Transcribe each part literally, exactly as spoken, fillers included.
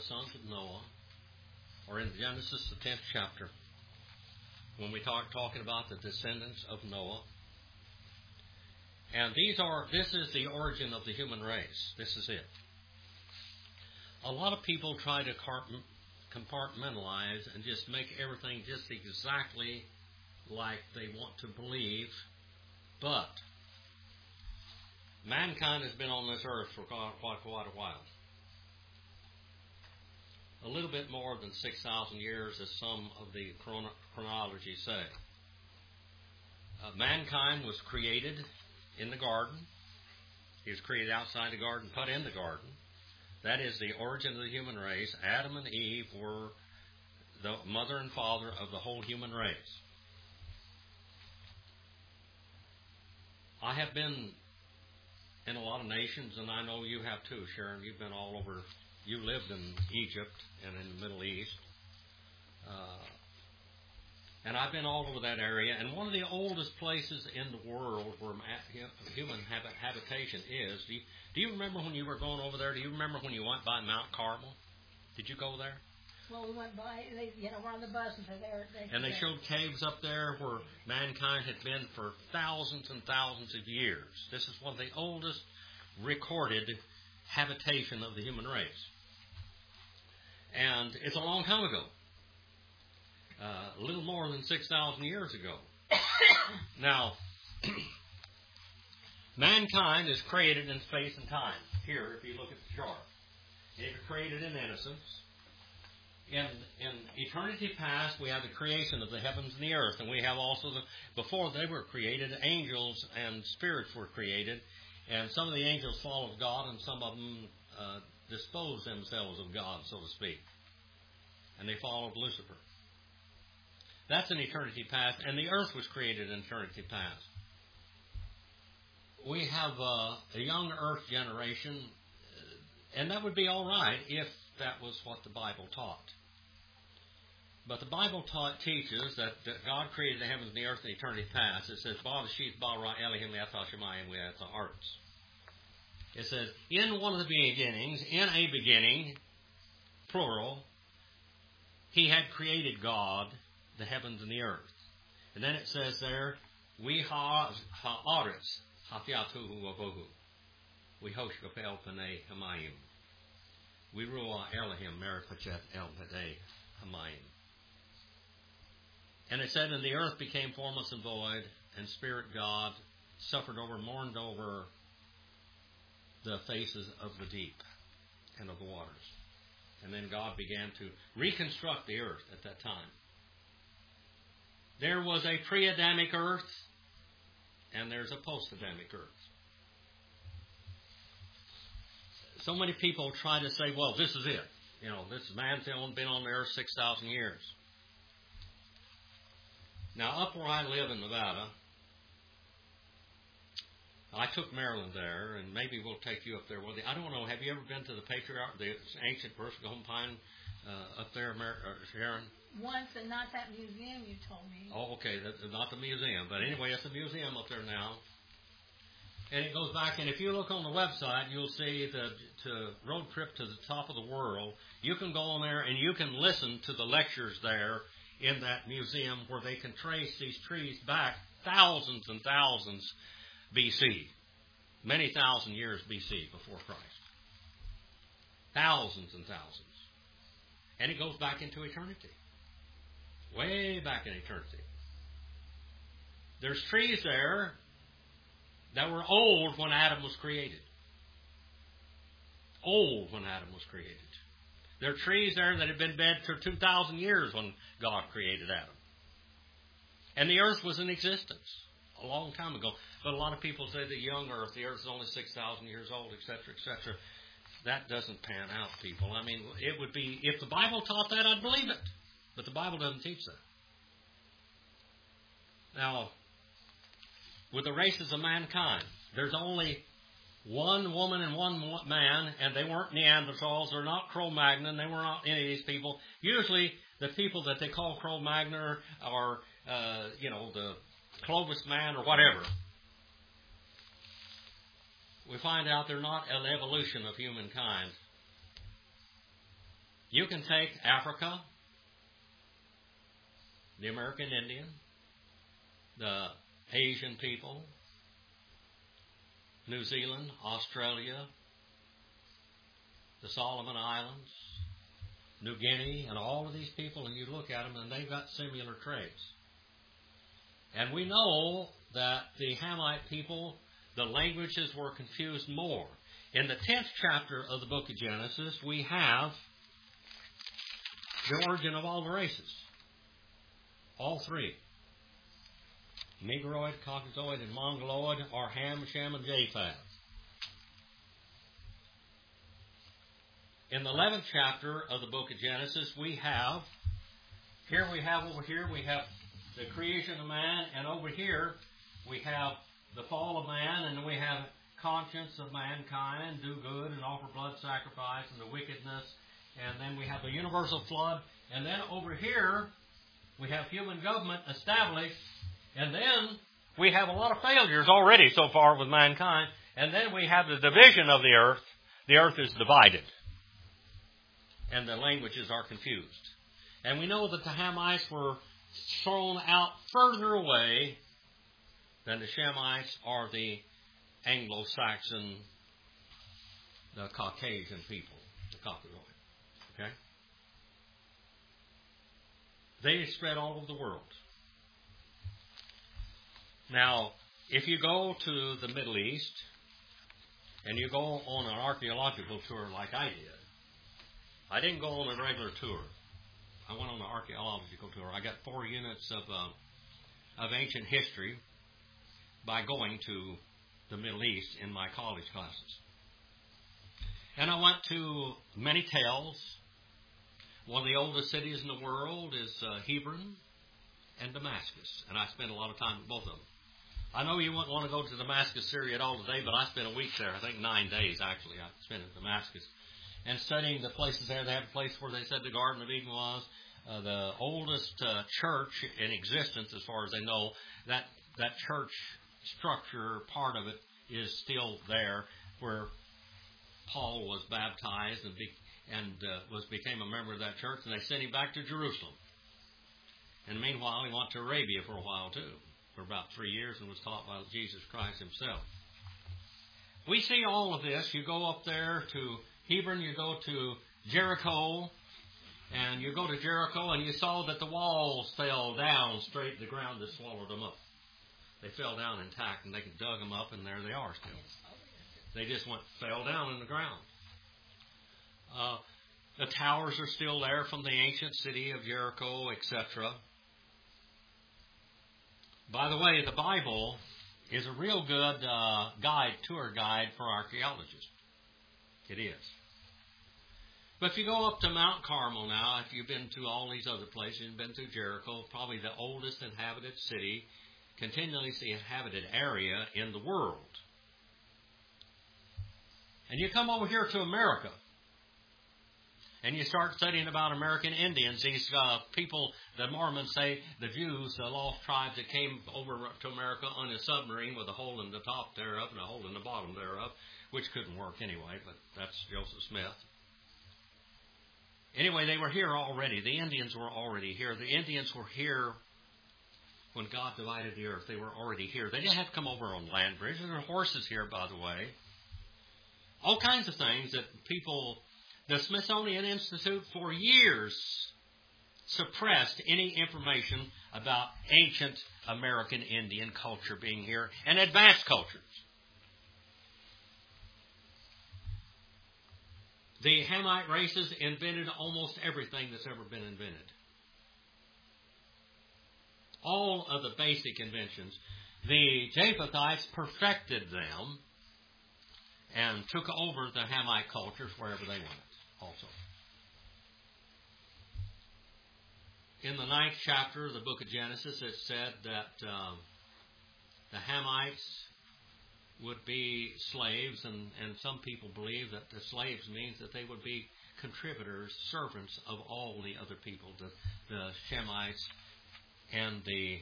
sons of Noah, or in Genesis, the tenth chapter, when we talk talking about the descendants of Noah. And these are, this is the origin of the human race. This is it. A lot of people try to compartmentalize and just make everything just exactly like they want to believe. But mankind has been on this earth for quite, quite, quite a while. A little bit more than six thousand years, as some of the chron- chronology say. Uh, mankind was created in the garden. He was created outside the garden, put in the garden. That is the origin of the human race. Adam and Eve were the mother and father of the whole human race. I have been in a lot of nations, and I know you have too, Sharon. You've been all over. You lived in Egypt and in the Middle East. Uh, and I've been all over that area. And one of the oldest places in the world where human habitation is, do you, do you remember when you were going over there? Do you remember when you went by Mount Carmel? Did you go there? Well, we went by, they, you know, we're on the bus and there. They, and they showed caves up there where mankind had been for thousands and thousands of years. This is one of the oldest recorded habitation of the human race. And it's a long time ago. Uh, a little more than six thousand years ago. Now, mankind is created in space and time. Here, if you look at the chart. It was created in innocence. In, in eternity past, we have the creation of the heavens and the earth. And we have also, the, before they were created, angels and spirits were created. And some of the angels followed God, and some of them uh, disposed themselves of God, so to speak. And they followed Lucifer. That's in eternity past. And the earth was created in eternity past. We have uh, a young earth generation, and that would be all right if that was what the Bible taught. But the Bible taught, teaches that, that God created the heavens and the earth in eternity past. It says, Ba Sheath Bara Elohim Yatha Shemayim Yatha Arts. It says, in one of the beginnings, in a beginning, plural, He had created God, the heavens and the earth. And then it says there, We ha ha'aretz hafiatuhu avohu. We hosh gapel panei hamayim. We ruah Elohim meripachet el padei hamayim. And it said, and the earth became formless and void, and Spirit God suffered over, mourned over the faces of the deep and of the waters. And then God began to reconstruct the earth at that time. There was a pre-Adamic earth, and there's a post-Adamic earth. So many people try to say, well, this is it. You know, this man's only been on the earth six thousand years. Now, up where I live in Nevada, I took Maryland there, and maybe we'll take you up there with you. I don't know, have you ever been to the patriarch, the ancient Bristlecone Pine uh, up there, Mar- uh, Sharon? Once, and not that museum you told me. Oh, okay, that, not the museum. But anyway, it's a museum up there now. And it goes back, and if you look on the website, you'll see the to road trip to the top of the world. You can go on there, and you can listen to the lectures there in that museum where they can trace these trees back thousands and thousands B C. Many thousand years B C before Christ. Thousands and thousands. And it goes back into eternity. Way back in eternity. There's trees there that were old when Adam was created. Old when Adam was created. There are trees there that had been dead for two thousand years when God created Adam. And the earth was in existence a long time ago. But a lot of people say the young earth, the earth is only six thousand years old, et cetera, et cetera. That doesn't pan out, people. I mean, it would be, if the Bible taught that, I'd believe it. But the Bible doesn't teach that. Now, with the races of mankind, there's only one woman and one man, and they weren't Neanderthals, they're not Cro-Magnon, they were not any of these people. Usually, the people that they call Cro-Magnon are, uh, you know, the Clovis man or whatever. We find out they're not an evolution of humankind. You can take Africa, the American Indian, the Asian people, New Zealand, Australia, the Solomon Islands, New Guinea, and all of these people, and you look at them, and they've got similar traits. And we know that the Hamite people, the languages were confused more. In the tenth chapter of the book of Genesis, we have the origin of all the races. All three. Negroid, Caucasoid, and Mongoloid are Ham, Shem, and Japheth. In the eleventh chapter of the book of Genesis, we have, here we have over here, we have the creation of man, and over here we have the fall of man, and then we have conscience of mankind, do good and offer blood sacrifice, and the wickedness, and then we have the universal flood, and then over here we have human government established, and then we have a lot of failures already so far with mankind, and then we have the division of the earth. The earth is divided, and the languages are confused. And we know that the Hamites were thrown out further away than the Shemites or the Anglo-Saxon, the Caucasian people, the Caucasoid. Okay? They spread all over the world. Now, if you go to the Middle East and you go on an archaeological tour like I did, I didn't go on a regular tour. I went on an archaeological tour. I got four units of uh, of ancient history by going to the Middle East in my college classes. And I went to many tales. One of the oldest cities in the world is uh, Hebron and Damascus. And I spent a lot of time with both of them. I know you wouldn't want to go to Damascus, Syria at all today, but I spent a week there. I think nine days, actually, I spent in Damascus. And studying the places there. They have a place where they said the Garden of Eden was. Uh, the oldest uh, church in existence, as far as they know. That, that church structure, part of it, is still there, where Paul was baptized and, be, and uh, was became a member of that church, and they sent him back to Jerusalem. And meanwhile, he went to Arabia for a while, too, for about three years, and was taught by Jesus Christ himself. We see all of this. You go up there to Hebron, you go to Jericho, and you go to Jericho, and you saw that the walls fell down straight to the ground that swallowed them up. They fell down intact, and they dug them up, and there they are still. They just went fell down in the ground. Uh, the towers are still there from the ancient city of Jericho, et cetera. By the way, the Bible is a real good uh, guide, tour guide for archaeologists. It is. But if you go up to Mount Carmel now, if you've been to all these other places, you've been to Jericho, probably the oldest inhabited city, continuously inhabited area in the world. And you come over here to America, and you start studying about American Indians, these uh, people, the Mormons say, the Jews, the lost tribes that came over to America on a submarine with a hole in the top thereof and a hole in the bottom thereof, which couldn't work anyway, but that's Joseph Smith. Anyway, they were here already. The Indians were already here. The Indians were here when God divided the earth. They were already here. They didn't have to come over on land bridges. There were horses here, by the way. All kinds of things that people... The Smithsonian Institute for years suppressed any information about ancient American Indian culture being here and advanced cultures. The Hamite races invented almost everything that's ever been invented. All of the basic inventions. The Japhethites perfected them and took over the Hamite cultures wherever they went also. In the ninth chapter of the book of Genesis, it said that uh, the Hamites would be slaves, and, and some people believe that the slaves means that they would be contributors, servants of all the other people, the, the Shemites and the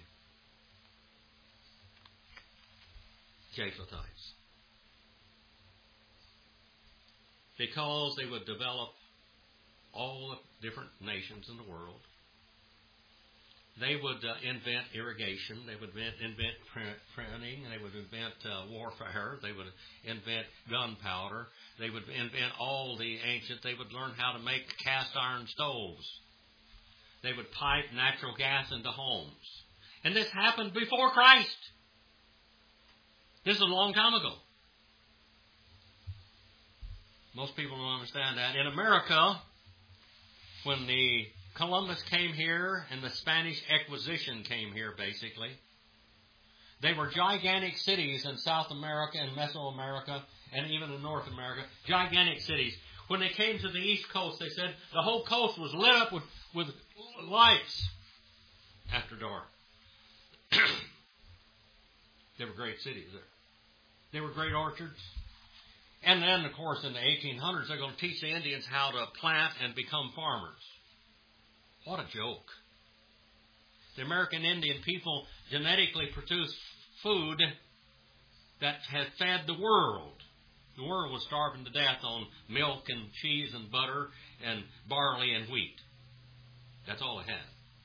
Japhethites. Because they would develop all the different nations in the world. They would uh, invent irrigation. They would invent, invent print, printing. They would invent uh, warfare. They would invent gunpowder. They would invent all the ancient. They would learn how to make cast iron stoves. They would pipe natural gas into homes. And this happened before Christ. This is a long time ago. Most people don't understand that. In America, when the Columbus came here and the Spanish Inquisition came here, basically, they were gigantic cities in South America and Mesoamerica and even in North America. Gigantic cities. When they came to the East Coast, they said the whole coast was lit up with, with lights after dark. They were great cities there. They were great orchards. And then, of course, in the eighteen hundreds, they're going to teach the Indians how to plant and become farmers. What a joke. The American Indian people genetically produced food that has fed the world. The world was starving to death on milk and cheese and butter and barley and wheat. That's all it had.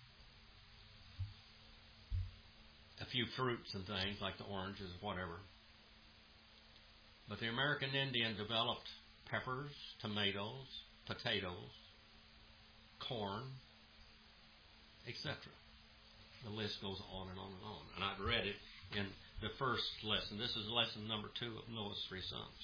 A few fruits and things like the oranges, whatever. But the American Indian developed peppers, tomatoes, potatoes, corn, et cetera. The list goes on and on and on. And I've read it in the first lesson. This is lesson number two of Noah's three sons.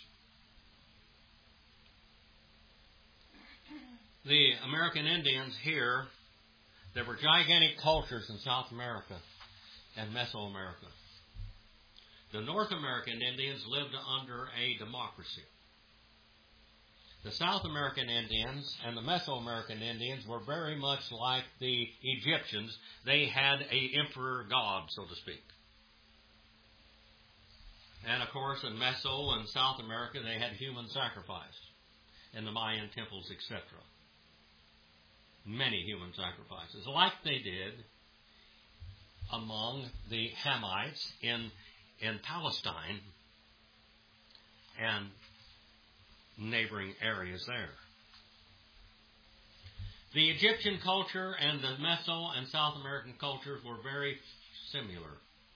The American Indians here, there were gigantic cultures in South America and Mesoamerica. The North American Indians lived under a democracy. The South American Indians and the Mesoamerican Indians were very much like the Egyptians. They had a emperor god, so to speak. And of course, in Meso and South America, they had human sacrifice in the Mayan temples, et cetera. Many human sacrifices, like they did among the Hamites in in Palestine and neighboring areas there. The Egyptian culture and the Meso and South American cultures were very similar.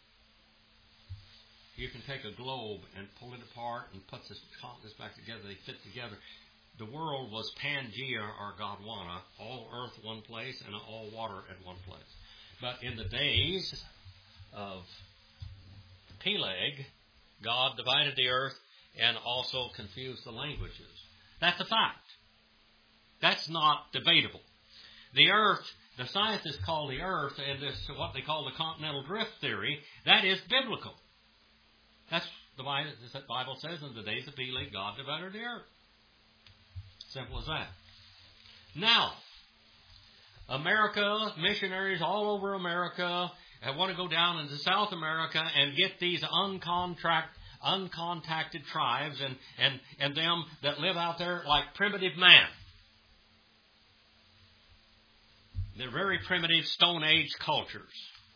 You can take a globe and pull it apart and put this continents back together. They fit together. The world was Pangea or Gondwana, all earth one place and all water at one place. But in the days of Peleg, God divided the earth and also confused the languages. That's a fact. That's not debatable. The earth, the scientists call the earth, and this what they call the continental drift theory, that is biblical. That's the Bible says in the days of Peleg, God divided the earth. Simple as that. Now, America, missionaries all over America, I want to go down into South America and get these uncontract, uncontacted tribes and, and, and them that live out there like primitive man. They're very primitive Stone Age cultures.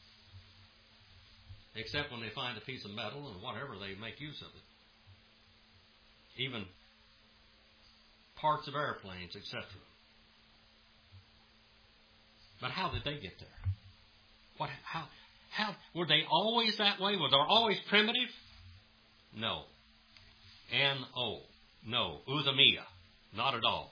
Except when they find a piece of metal and whatever, they make use of it. Even parts of airplanes, et cetera. But how did they get there? What? How? How were they always that way? Were they always primitive? No. N O. No. Uzamia. Not at all.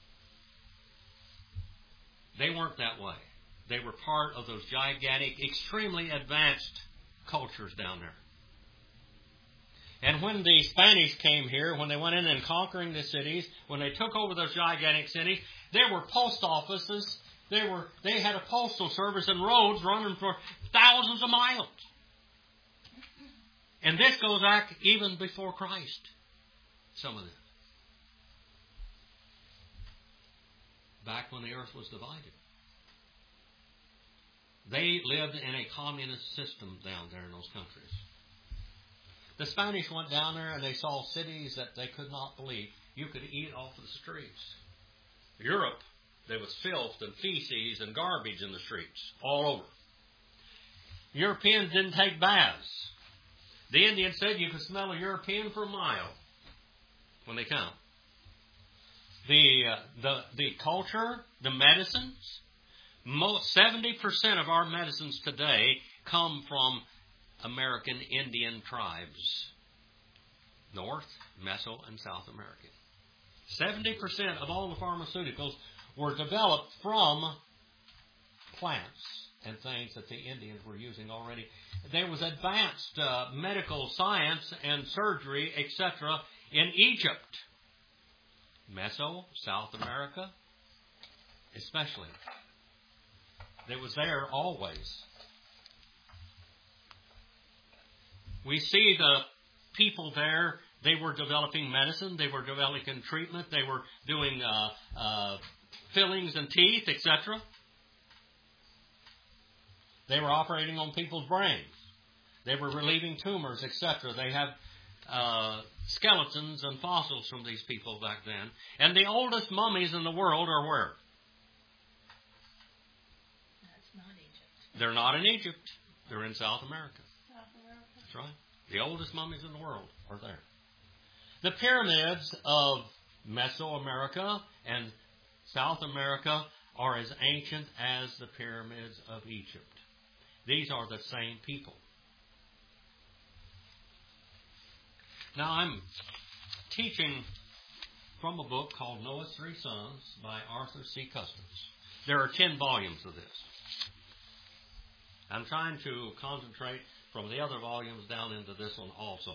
They weren't that way. They were part of those gigantic, extremely advanced cultures down there. And when the Spanish came here, when they went in and conquering the cities, when they took over those gigantic cities, there were post offices. They were they had a postal service and roads running for thousands of miles. And this goes back even before Christ. Some of this. Back when the earth was divided. They lived in a communist system down there in those countries. The Spanish went down there and they saw cities that they could not believe. You could eat off of the streets. Europe, there was filth and feces and garbage in the streets all over. Europeans didn't take baths. The Indians said you could smell a European for a mile when they come. the uh, the the culture, the medicines. Most seventy percent of our medicines today come from American Indian tribes, North, Meso, and South America. Seventy percent of all the pharmaceuticals were developed from plants and things that the Indians were using already. There was advanced uh, medical science and surgery, et cetera, in Egypt, Meso, South America, especially. It was there always. We see the people there. They were developing medicine. They were developing treatment. They were doing uh, uh, fillings in teeth, et cetera. They were operating on people's brains. They were relieving tumors, et cetera. They have uh, skeletons and fossils from these people back then. And the oldest mummies in the world are where? That's not Egypt. They're not in Egypt. They're in South America. South America. That's right. The oldest mummies in the world are there. The pyramids of Mesoamerica and South America are as ancient as the pyramids of Egypt. These are the same people. Now I'm teaching from a book called Noah's Three Sons by Arthur C. Customs. There are ten volumes of this. I'm trying to concentrate from the other volumes down into this one also.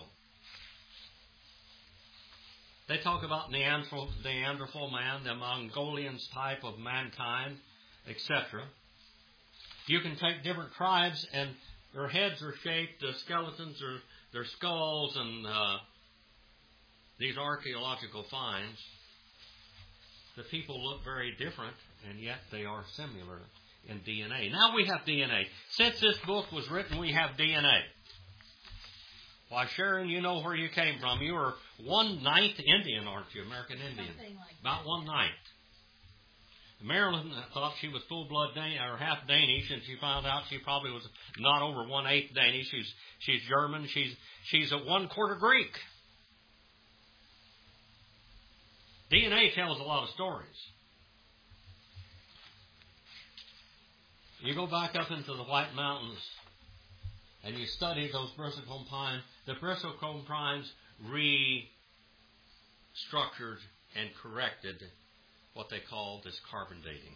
They talk about Neanderthal, Neanderthal man, the Mongolians type of mankind, et cetera. You can take different tribes and their heads are shaped, the skeletons are their skulls, and uh, these archaeological finds. The people look very different, and yet they are similar in D N A. Now we have D N A. Since this book was written, we have D N A. Why, Sharon, you know where you came from. You were one-ninth Indian, aren't you? American Indian. Something like About one-ninth. Marilyn thought she was full-blood Danish, or half Danish, and she found out she probably was not over one-eighth Danish. She's she's German. She's she's a one-quarter Greek. D N A tells a lot of stories. You go back up into the White Mountains and you study those bristlecone pines. The bristlecone pines restructured and corrected what they call this carbon dating.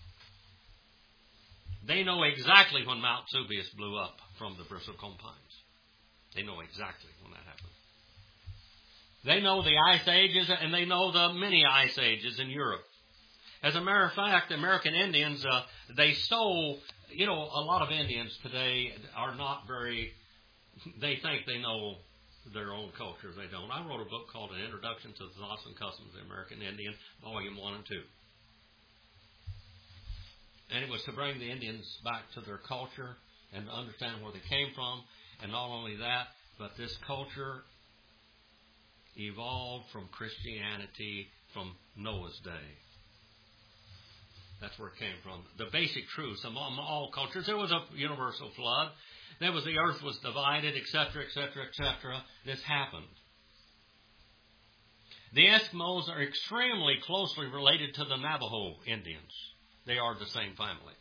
They know exactly when Mount Vesuvius blew up from the bristlecone pines. They know exactly when that happened. They know the ice ages, and they know the mini ice ages in Europe. As a matter of fact, the American Indians, uh, they stole, you know, a lot of Indians today are not very, they think they know their own culture. They don't. I wrote a book called An Introduction to the Thoughts and Customs of the American Indian, Volume one and two. And it was to bring the Indians back to their culture and to understand where they came from. And not only that, but this culture evolved from Christianity from Noah's day. That's where it came from. The basic truths among all cultures. There was a universal flood. There was the earth was divided, et cetera, et cetera, et cetera. This happened. The Eskimos are extremely closely related to the Navajo Indians. They are the same family.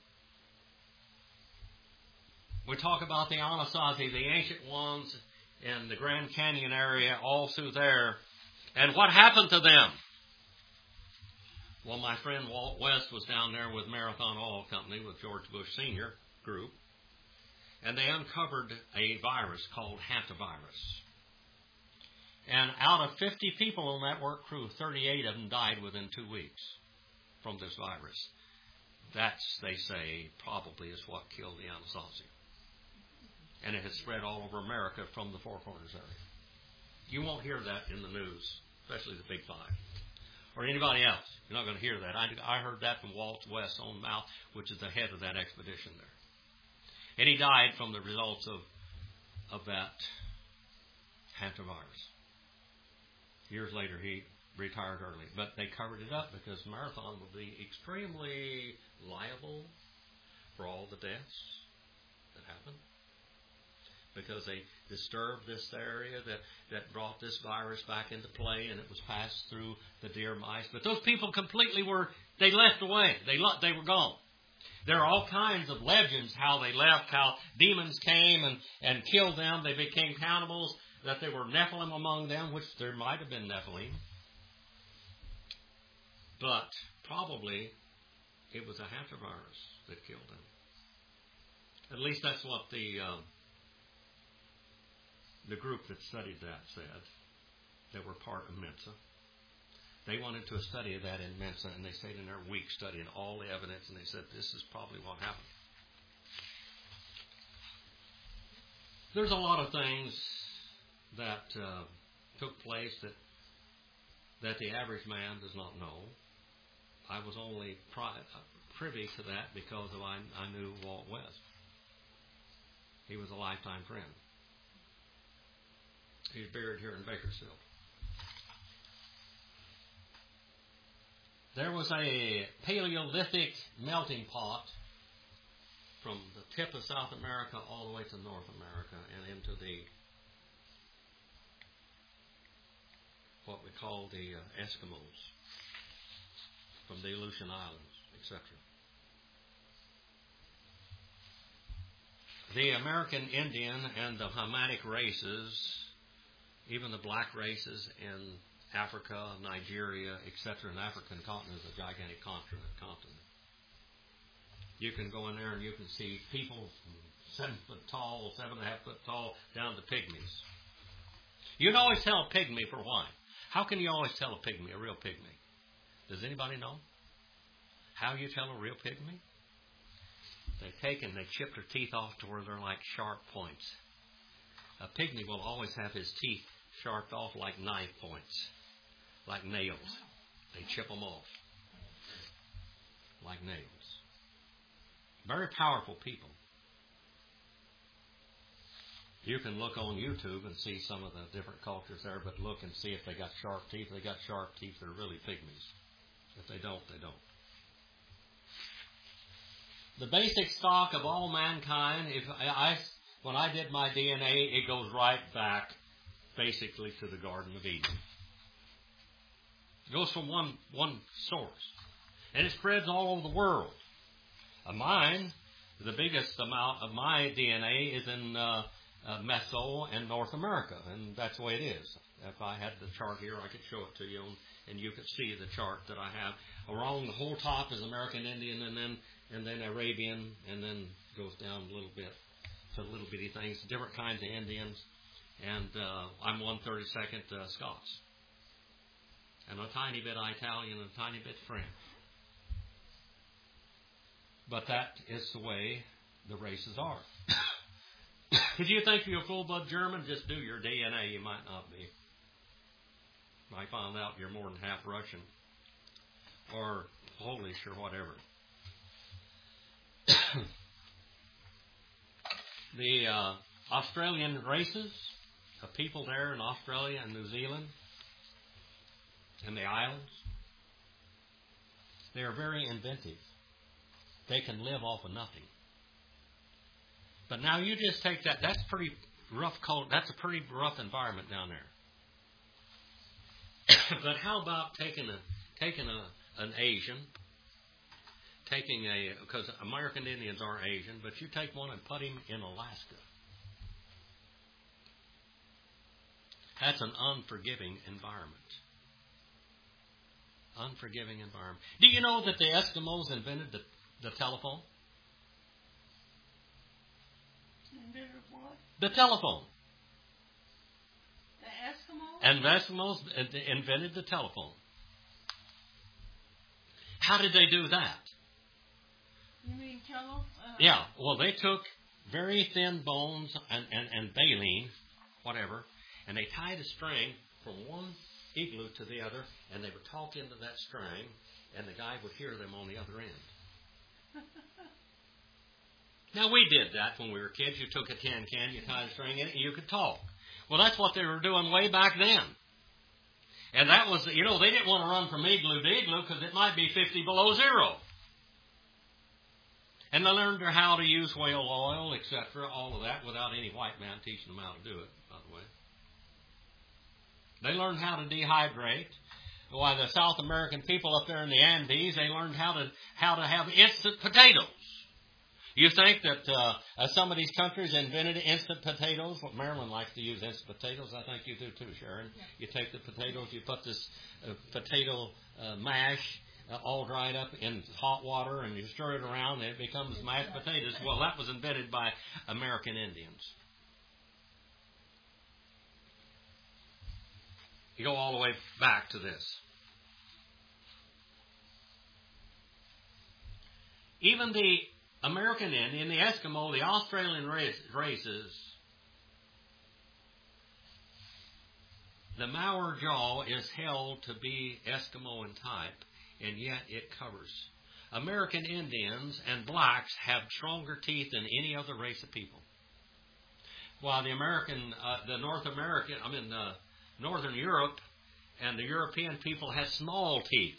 We talk about the Anasazi, the ancient ones in the Grand Canyon area, all through there. And what happened to them? Well, my friend Walt West was down there with Marathon Oil Company, with George Bush Senior group, and they uncovered a virus called hantavirus. And out of fifty people on that work crew, thirty-eight of them died within two weeks from this virus. That's, they say, probably is what killed the Anasazi. And it has spread all over America from the Four Corners area. You won't hear that in the news, especially the Big Five. Or anybody else. You're not going to hear that. I, I heard that from Walt West's own mouth, which is the head of that expedition there. And he died from the results of, of that hantavirus. Years later, he retired early. But they covered it up because Marathon would be extremely liable for all the deaths that happened. because they disturbed this area that, that brought this virus back into play, and it was passed through the deer mice. But those people completely were, they left away. They, they were gone. There are all kinds of legends how they left, how demons came and, and killed them. They became cannibals, that there were Nephilim among them, which there might have been Nephilim. But probably it was a hantavirus that killed them. At least that's what the uh, the group that studied that said, that were part of Mensa. They wanted to study that in Mensa, and they stayed in there a week studying all the evidence, and they said, this is probably what happened. There's a lot of things that uh, took place that that the average man does not know. I was only pri- privy to that because of I, I knew Walt West. He was a lifetime friend. He's buried here in Bakersfield. There was a Paleolithic melting pot from the tip of South America all the way to North America and into the what we call the uh, Eskimos from the Aleutian Islands, et cetera. The American Indian and the Hamitic races, even the black races in Africa, Nigeria, et cetera, and the African continent is a gigantic continent. continent. You can go in there and you can see people from seven foot tall, seven and a half foot tall, down to pygmies. You'd always tell a pygmy for why. How can you always tell a pygmy, a real pygmy? Does anybody know how you tell a real pygmy? They take and they chip their teeth off to where they're like sharp points. A pygmy will always have his teeth sharped off like knife points, like nails. They chip them off like nails. Very powerful people. You can look on YouTube and see some of the different cultures there, but look and see if they got sharp teeth. If they got sharp teeth, they're really pygmies. If they don't, they don't. The basic stock of all mankind, if I, I, when I did my D N A, it goes right back basically to the Garden of Eden. It goes from one, one source. And it spreads all over the world. Of mine, the biggest amount of my D N A is in uh, uh, Meso and North America, and that's the way it is. If I had the chart here, I could show it to you, and you could see the chart that I have. Along the whole top is American Indian, and then and then Arabian, and then goes down a little bit to little bitty things, different kinds of Indians, and uh, I'm one thirty-second uh, Scots, and a tiny bit Italian, and a tiny bit French. But that is the way the races are. If you think you're a full-blood German, just do your D N A. You might not be. You might find out you're more than half Russian or Polish or whatever. The uh, Australian races, the people there in Australia and New Zealand and the islands, they are very inventive. They can live off of nothing. But now you just take that. That's pretty rough. Cold. That's a pretty rough environment down there. But how about taking a taking a an Asian, taking a because American Indians are Asian, but you take one and put him in Alaska. That's an unforgiving environment. Unforgiving environment. Do you know that the Eskimos invented the The telephone? What? The telephone. The Eskimos? And the Eskimos invented the telephone. How did they do that? You mean telephone? Uh, yeah, well, they took very thin bones and, and, and baleen, whatever, and they tied a string from one igloo to the other, and they would talk into that string, and the guy would hear them on the other end. Now, we did that when we were kids. You took a tin can, you tied a string in it, and you could talk. Well, that's what they were doing way back then. And that was, you know, they didn't want to run from igloo to igloo because it might be fifty below zero. And they learned how to use whale oil, et cetera, all of that, without any white man teaching them how to do it, by the way. They learned how to dehydrate. Why, the South American people up there in the Andes, they learned how to how to have instant potatoes. You think that uh, uh, some of these countries invented instant potatoes? Well, Maryland likes to use instant potatoes. I think you do too, Sharon. Yeah. You take the potatoes, you put this uh, potato uh, mash uh, all dried up in hot water, and you stir it around, and it becomes mashed potatoes. Well, that was invented by American Indians. You go all the way back to this. Even the American Indian, the Eskimo, the Australian race, races, the Maori jaw is held to be Eskimo in type, and yet it covers. American Indians and blacks have stronger teeth than any other race of people. While the American, uh, the North American, I mean, uh, Northern Europe and the European people have small teeth.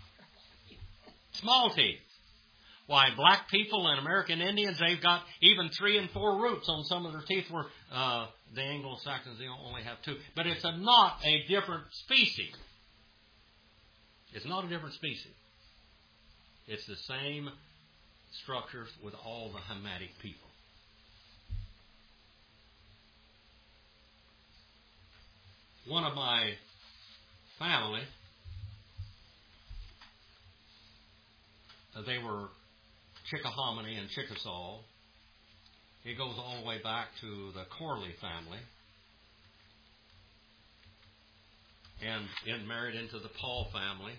Small teeth. Why, black people and American Indians, they've got even three and four roots on some of their teeth, where uh, the Anglo-Saxons, they only have two. But it's a, not a different species. It's not a different species. It's the same structures with all the Hamitic people. One of my family, uh, they were Chickahominy and Chickasaw. It goes all the way back to the Corley family. And it married into the Paul family.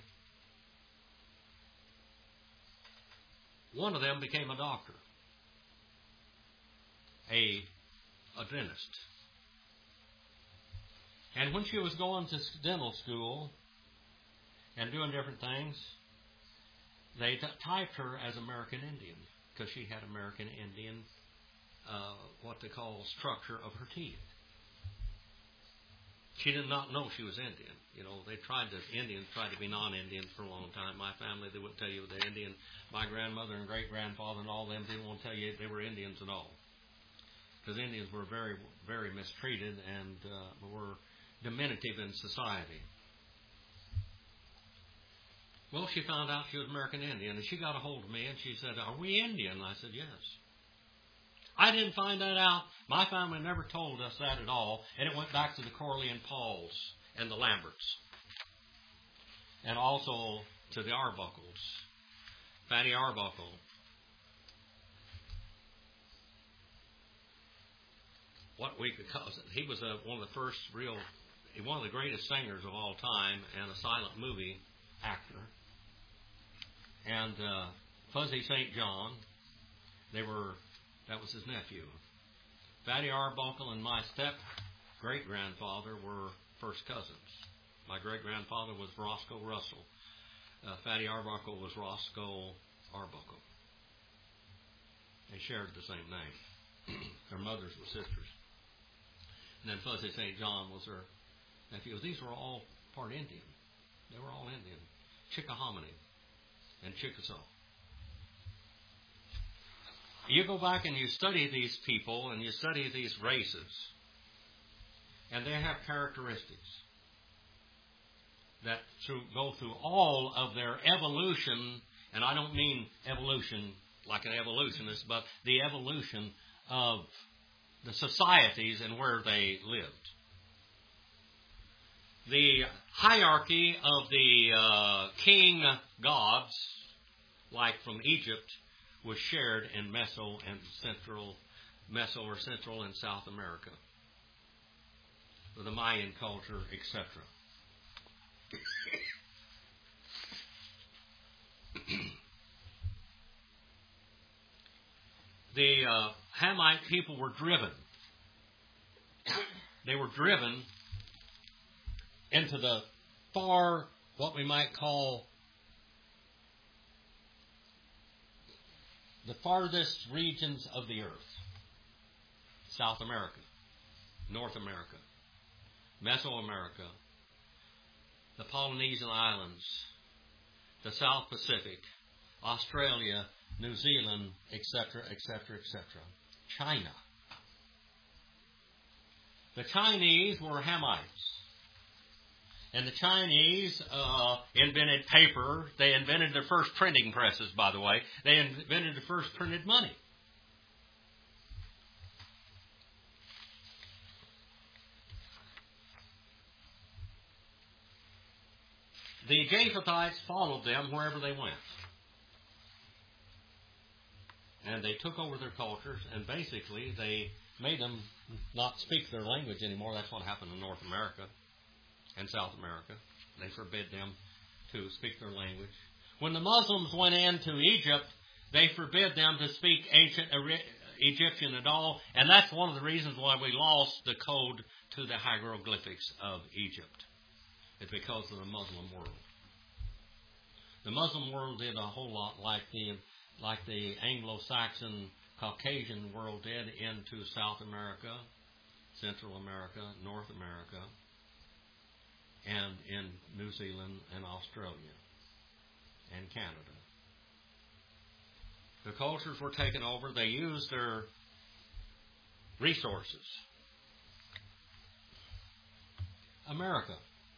One of them became a doctor, a, a dentist. And when she was going to dental school and doing different things, they t- typed her as American Indian because she had American Indian, uh, what they call structure of her teeth. She did not know she was Indian. You know, they tried to, Indians tried to be non-Indians for a long time. My family, they wouldn't tell you they're Indian. My grandmother and great-grandfather and all them didn't want to tell you they were Indians at all. Because Indians were very, very mistreated and uh, were diminutive in society. Well, she found out she was American Indian, and she got a hold of me, and she said, "Are we Indian?" I said, "Yes." I didn't find that out. My family never told us that at all, and it went back to the Corley and Pauls and the Lamberts, and also to the Arbuckles. Fatty Arbuckle. What we could call it. He was a, one of the first real, one of the greatest singers of all time, and a silent movie actor. And uh, Fuzzy Saint John, they were, that was his nephew. Fatty Arbuckle and my step-great-grandfather were first cousins. My great-grandfather was Roscoe Russell. Uh, Fatty Arbuckle was Roscoe Arbuckle. They shared the same name. Their mothers were sisters. And then Fuzzy Saint John was their nephew. These were all part Indian. They were all Indian. Chickahominy and Chickasaw. You go back and you study these people and you study these races, and they have characteristics that through, go through all of their evolution, and I don't mean evolution like an evolutionist, but the evolution of the societies and where they lived. The hierarchy of the uh, king gods, like from Egypt, was shared in Meso and Central, Meso or Central and South America, the Mayan culture, et cetera. The uh, Hamite people were driven. They were driven into the far, what we might call, the farthest regions of the earth. South America, North America, Mesoamerica, the Polynesian Islands, the South Pacific, Australia, New Zealand, et cetera, et cetera, et cetera. China. The Chinese were Hamites. And the Chinese uh, invented paper. They invented the first printing presses, by the way. They invented the first printed money. The Japhethites followed them wherever they went. And they took over their cultures, and basically they made them not speak their language anymore. That's what happened in North America and South America. They forbid them to speak their language. When the Muslims went into Egypt, they forbid them to speak ancient Egyptian at all, and that's one of the reasons why we lost the code to the hieroglyphics of Egypt. It's because of the Muslim world. The Muslim world did a whole lot like the like the Anglo-Saxon Caucasian world did into South America, Central America, North America, and in New Zealand and Australia and Canada. The cultures were taken over. They used their resources. America.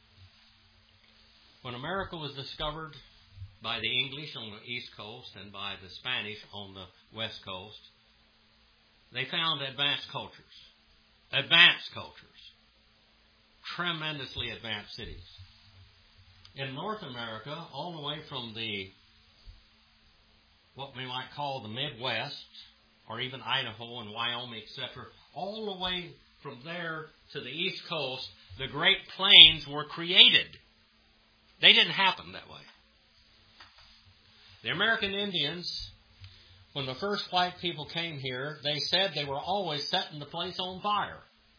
When America was discovered by the English on the East Coast and by the Spanish on the West Coast, they found advanced cultures. Advanced cultures. Tremendously advanced cities. In North America, all the way from the, what we might call the Midwest, or even Idaho and Wyoming, et cetera, all the way from there to the East Coast, the Great Plains were created. They didn't happen that way. The American Indians, when the first white people came here, they said they were always setting the place on fire.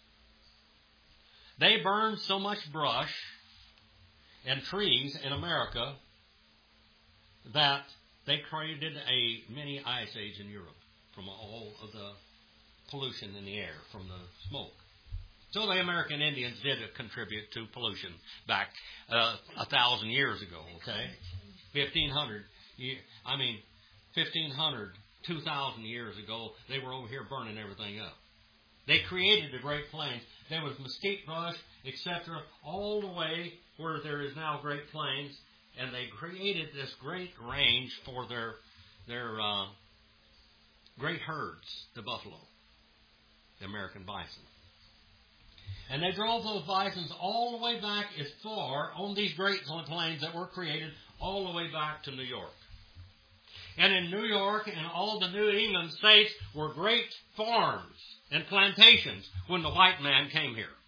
They burned so much brush and trees in America that they created a mini ice age in Europe from all of the pollution in the air, from the smoke. So the American Indians did contribute to pollution back uh, a thousand years ago, okay? fifteen hundred, I mean, fifteen hundred, two thousand years ago, they were over here burning everything up. They created the Great Plains. There was mesquite brush, et cetera, all the way where there is now Great Plains, and they created this great range for their their uh, great herds, the buffalo, the American bison. And they drove those bisons all the way back as far on these Great Plains that were created all the way back to New York. And in New York and all the New England states were great farms and plantations when the white man came here.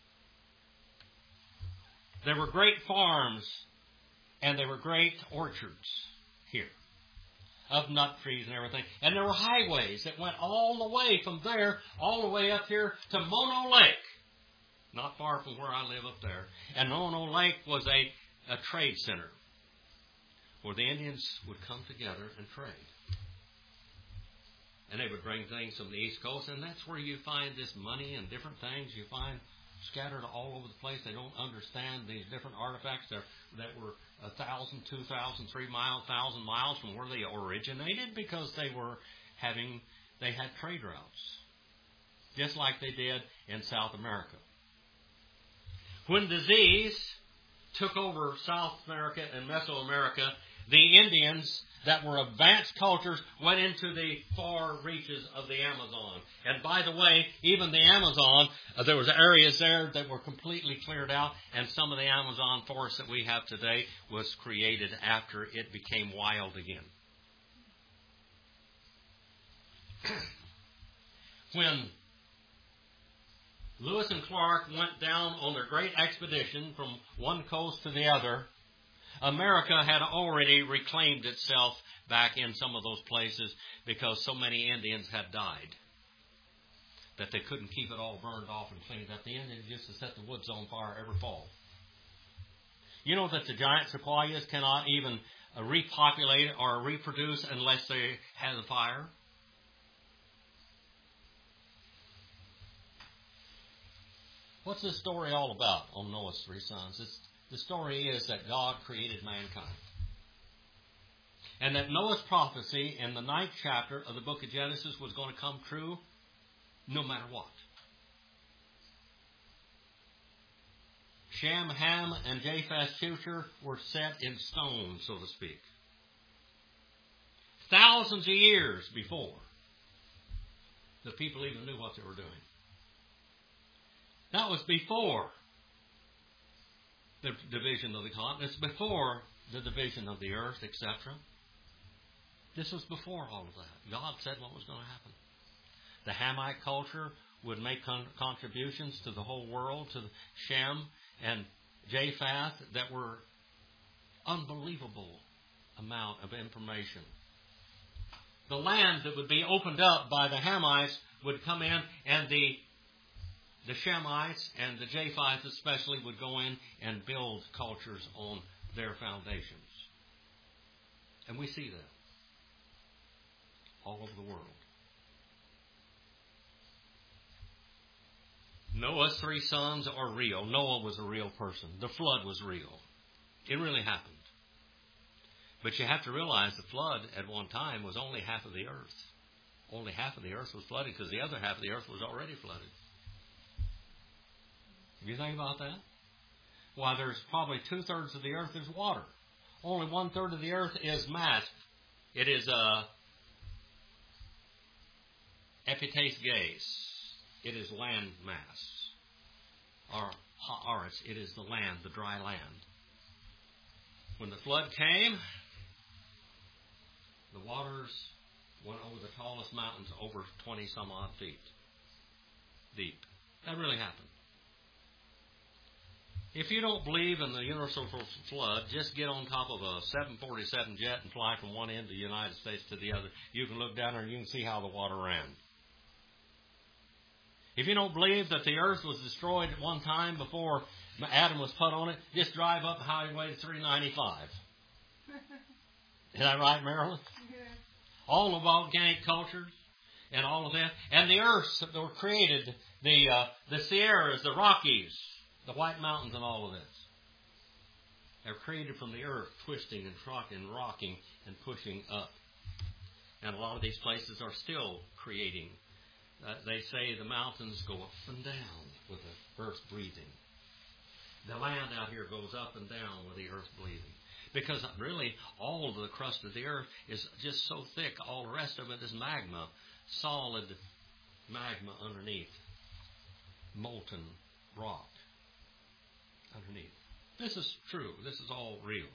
There were great farms and there were great orchards here of nut trees and everything. And there were highways that went all the way from there all the way up here to Mono Lake. Not far from where I live up there. And Mono Lake was a, a trade center where the Indians would come together and trade. And they would bring things from the East Coast, and that's where you find this money and different things you find scattered all over the place. They don't understand these different artifacts that, that were a thousand, two thousand, three miles, thousand miles from where they originated because they were having, they had trade routes, just like they did in South America. When disease took over South America and Mesoamerica, the Indians that were advanced cultures went into the far reaches of the Amazon. And by the way, even the Amazon, uh, there was areas there that were completely cleared out, and some of the Amazon forest that we have today was created after it became wild again. When Lewis and Clark went down on their great expedition from one coast to the other, America had already reclaimed itself back in some of those places because so many Indians had died that they couldn't keep it all burned off and cleaned up. The Indians used to set the woods on fire every fall. You know that the giant sequoias cannot even repopulate or reproduce unless they have a fire? What's this story all about on Noah's three sons? It's, the story is that God created mankind. and that Noah's prophecy in the ninth chapter of the book of Genesis was going to come true no matter what. Shem, Ham, and Japheth's future were set in stone, so to speak. Thousands of years before the people even knew what they were doing. That was before the division of the continents, before the division of the earth, et cetera. This was before all of that. God said what was going to happen. The Hamite culture would make con- contributions to the whole world, to Shem and Japheth, that were unbelievable amount of information. The land that would be opened up by the Hamites would come in, and the the Shemites and the Japhethites especially would go in and build cultures on their foundations. And we see that all over the world. Noah's three sons are real. Noah was a real person. The flood was real. It really happened. But you have to realize the flood at one time was only half of the earth. Only half of the earth was flooded because the other half of the earth was already flooded. If you think about that, why, there's probably two-thirds of the earth is water. Only one-third of the earth is mass. It is uh, epitase gas. It is land mass. Or haaretz. It is the land, the dry land. When the flood came, the waters went over the tallest mountains, over twenty some odd feet deep. That really happened. If you don't believe in the universal flood, just get on top of a seven forty-seven jet and fly from one end of the United States to the other. You can look down there and you can see how the water ran. If you don't believe that the earth was destroyed at one time before Adam was put on it, just drive up Highway three ninety-five. Is that right, Marilyn? Yeah. All the volcanic cultures and all of that. And the earths that were created, the uh, the Sierras, the Rockies, the White Mountains and all of this. They're created from the earth, twisting and rocking, rocking and pushing up. And a lot of these places are still creating. Uh, they say the mountains go up and down with the earth breathing. The land out here goes up and down with the earth breathing. Because really, all of the crust of the earth is just so thick, all the rest of it is magma, solid magma underneath, molten rock underneath. This is true. This is all real.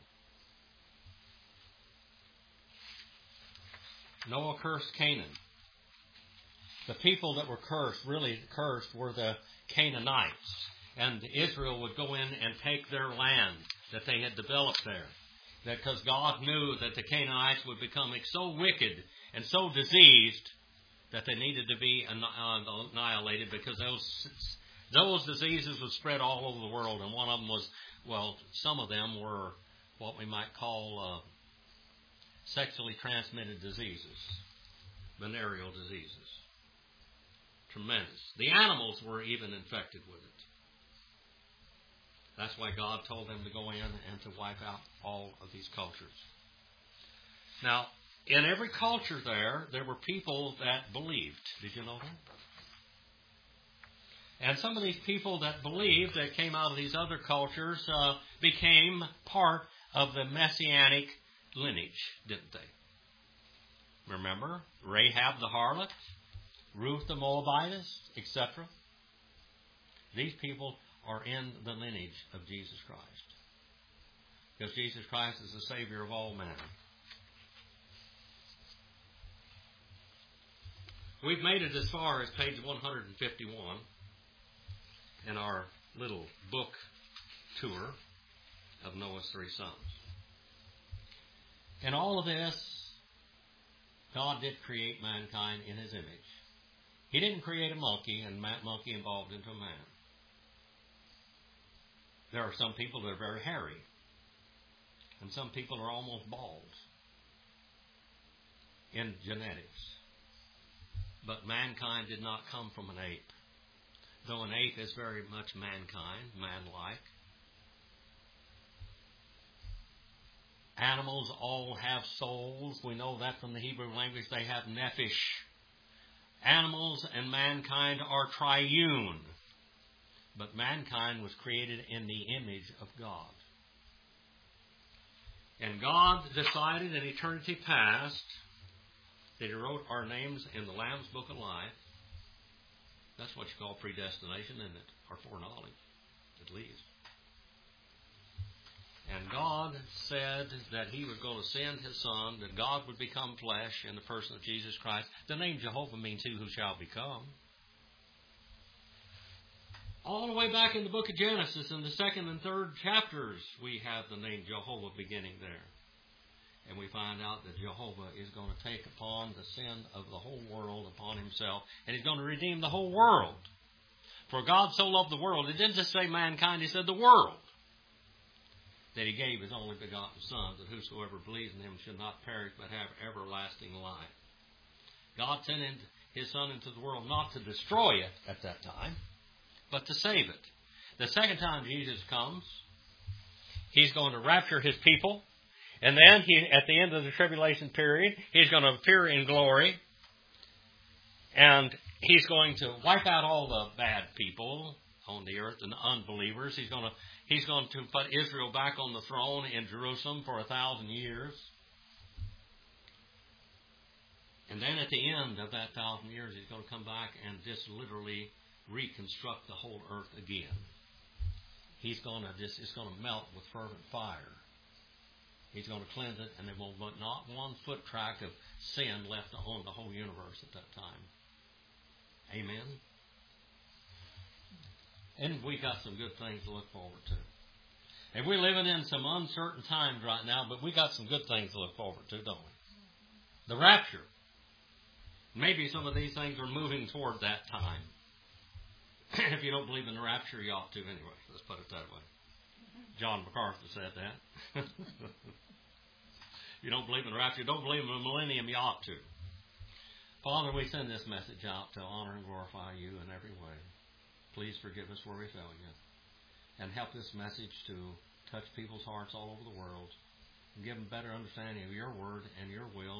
Noah cursed Canaan. The people that were cursed, really cursed, were the Canaanites. And Israel would go in and take their land that they had developed there. Because God knew that the Canaanites would become so wicked and so diseased that they needed to be annihilated, because those those diseases would spread all over the world. And one of them was, well, some of them were what we might call uh, sexually transmitted diseases, venereal diseases. Tremendous. The animals were even infected with it. That's why God told them to go in and to wipe out all of these cultures. Now, in every culture there, there were people that believed. Did you know that? And some of these people that believed, that came out of these other cultures, uh, became part of the Messianic lineage, didn't they? Remember? Rahab the harlot, Ruth the Moabitess, et cetera. These people are in the lineage of Jesus Christ. Because Jesus Christ is the Savior of all men. We've made it as far as page one hundred fifty-one in our little book tour of Noah's three sons. In all of this, God did create mankind in His image. He didn't create a monkey and a monkey evolved into a man. There are some people that are very hairy. And some people are almost bald in genetics. But mankind did not come from an ape. Though an ape is very much mankind, man-like. Animals all have souls. We know that from the Hebrew language. They have nephesh. Animals and mankind are triune. But mankind was created in the image of God. And God decided in eternity past that He wrote our names in the Lamb's Book of Life. That's what you call predestination, isn't it? Or foreknowledge, at least. And God said that He was going to send His Son, that God would become flesh in the person of Jesus Christ. The name Jehovah means He who shall become. All the way back in the book of Genesis, in the second and third chapters, we have the name Jehovah beginning there. And we find out that Jehovah is going to take upon the sin of the whole world upon Himself, and He's going to redeem the whole world. For God so loved the world, He didn't just say mankind, He said the world, that He gave His only begotten Son, that whosoever believes in Him should not perish but have everlasting life. God sent His Son into the world not to destroy it at that time, but to save it. The second time Jesus comes, He's going to rapture His people. And then, he, at the end of the tribulation period, He's going to appear in glory. And He's going to wipe out all the bad people on the earth and the unbelievers. He's going to, he's going to put Israel back on the throne in Jerusalem for a thousand years. And then at the end of that thousand years, He's going to come back and just literally reconstruct the whole earth again. He's going to just, it's going to melt with fervent fire. He's going to cleanse it, and there will be not one foot track of sin left on the whole universe at that time. Amen? And we got some good things to look forward to. And we're living in some uncertain times right now, but we got some good things to look forward to, don't we? The rapture. Maybe some of these things are moving toward that time. If you don't believe in the rapture, you ought to anyway. Let's put it that way. John MacArthur said that. You don't believe in the rapture, don't believe in the millennium, you ought to. Father, we send this message out to honor and glorify You in every way. Please forgive us where we fail You. And help this message to touch people's hearts all over the world. And give them better understanding of Your word and Your will.